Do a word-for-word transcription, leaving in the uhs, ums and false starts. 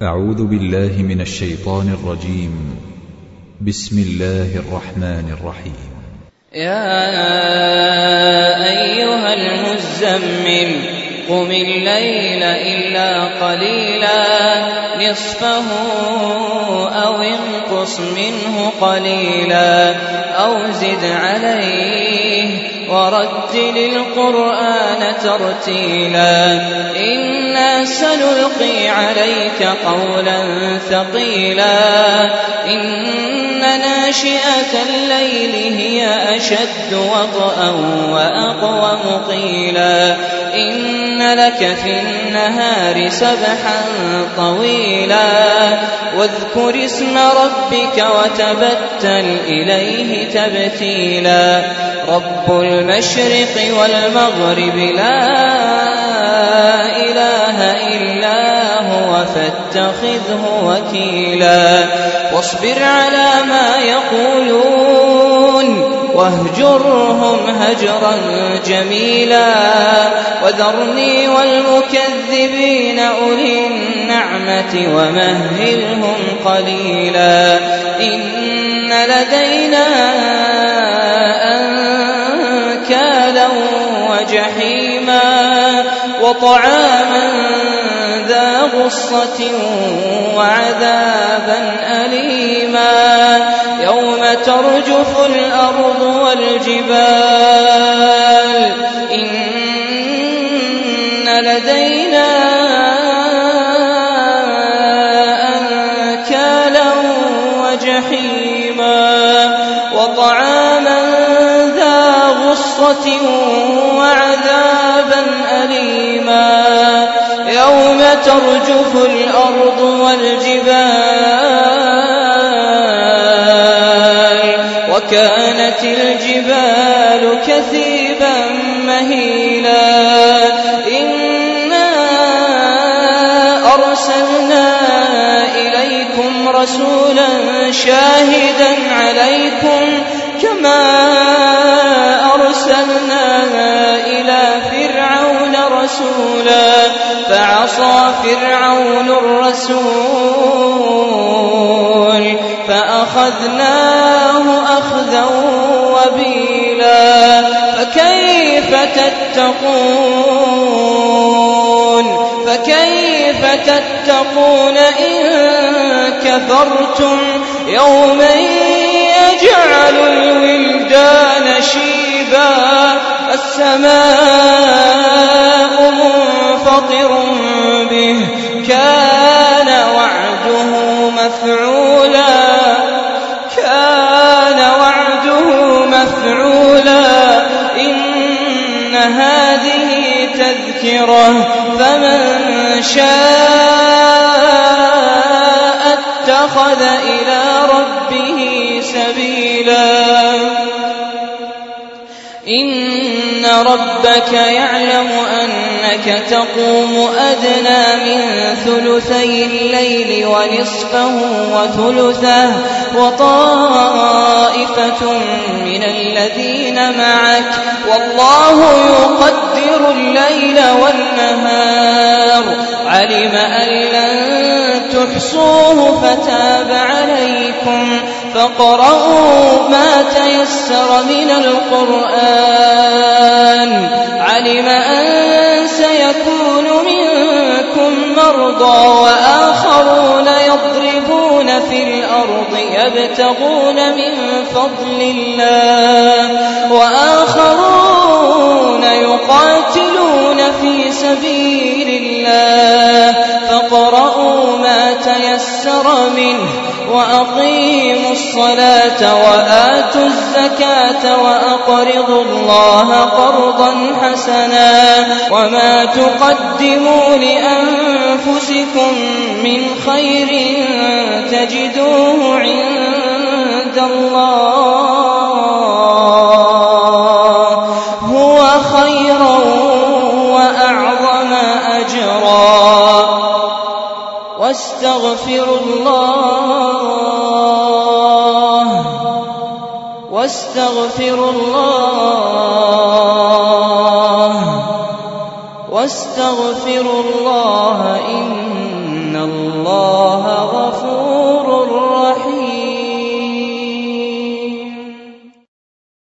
أعوذ بالله من الشيطان الرجيم. بسم الله الرحمن الرحيم. يا أيها المزمل قم الليل إلا قليلا نصفه أو انقص منه قليلا أو زد عليه ورتل القرآن ترتيلا إنا سنلقي عليك قولا ثقيلا إن ناشئة الليل هي أشد وطئا وأقوم قيلا إن لك في النهار سبحا طويلا واذكر اسم ربك وتبتل إليه تبتيلا رب المشرق والمغرب لا إله إلا هو فاتخذه وكيلا واصبر على ما يقولون واهجرهم هجرا جميلا وذرني والمكذبين أولي النعمة ومهلهم قليلا إن لدينا أنكالا وجحيما وطعاما ذا غصة وعذابا أليما يوم ترجف الأرض والجبال إن لدينا أنكالا وجحيما وطعاما ذا غصة وعذابا أليما يوم ترجف الأرض والجبال وكانت الجبال كثيبا مهيلا إنا أرسلنا إليكم رسولا شاهدا عليكم كما أرسلنا إلى فرعون رسولا فعصى فرعون الرسول فأخذناه أخذا وبيلا فكيف تتقون فكيف تتقون إن كفرتم يوما يجعل الولدان شيبا السماء منفطر به كان وعده مفعولا كان وعده مفعولا إن هذه تذكرة فمن شاء اتخذ إلى ربه سبيلا إن ربك يعلم أنك تقوم أدنى من ثلثي الليل ونصفه وثلثه وطائفة من الذين معك والله يقدر الليل والنهار علم أن لن تحصوه فتاب عليكم فاقرؤوا ما تيسر من القرآن علم أن سيكون منكم مرضى وآخرون يضربون في الأرض يبتغون من فضل الله وآخرون يقاتلون في سبيل الله فاقرؤوا ما تيسر منه وأقيموا الصلاة وآتوا الزكاة وأقرضوا الله قرضا حسنا وما تقدموا لأنفسكم من خير تجدوه عند الله هو خيرا وأعظم أجرا واستغفروا الله واستغفروا الله واستغفروا الله إن الله الله